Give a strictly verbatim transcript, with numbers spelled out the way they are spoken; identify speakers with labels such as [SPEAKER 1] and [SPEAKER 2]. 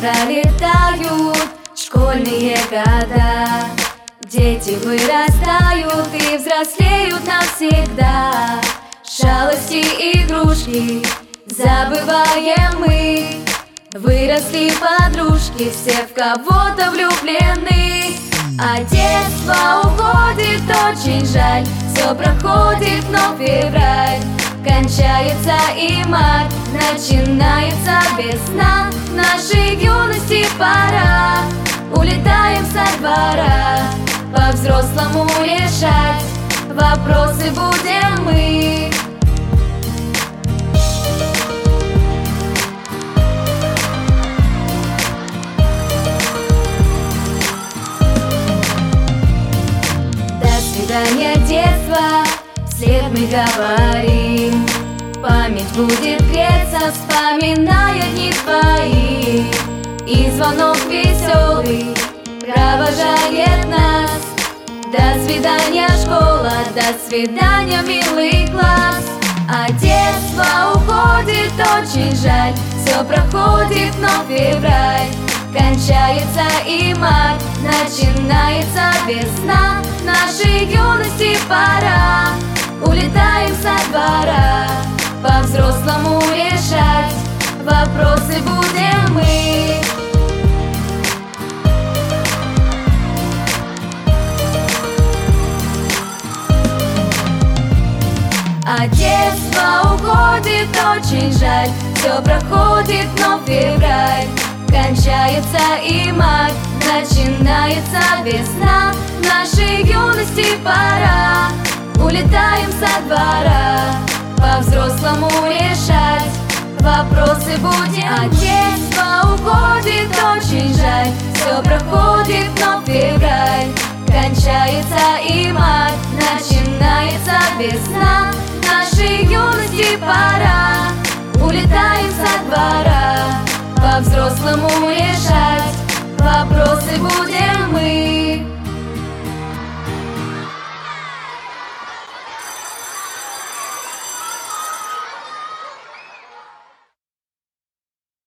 [SPEAKER 1] пролетают школьные года. Дети вырастают и взрослеют навсегда. Шалости, игрушки забываем мы. Выросли подружки, все в кого-то влюблены. А детство уходит, очень жаль. Все проходит, но февраль. Кончается и март, начинается весна. Нашей юности пора, улетаем со двора. По-взрослому решать вопросы будем мы. До свидания, детство, вслед мы говорим. Память будет греться, вспоминая дни твои. И звонок веселый провожает нас. До свидания, школа, до свидания, милый класс. А детство уходит, очень жаль. Все проходит, но февраль. Кончается и март, начинается весна. Нашей юности пора, улетаем со двора. По-взрослому решать вопросы будем мы. А детство уходит, очень жаль. Все проходит, но февраль. Кончается и март, начинается весна. Нашей юности пора, улетаем со двора. По-взрослому решать вопросы будем. А детство уходит, очень жаль. Все проходит, но февраль. Кончается и март, начинается весна. Нашей юности пора, улетаем со двора. По-взрослому решать вопросы будем мы.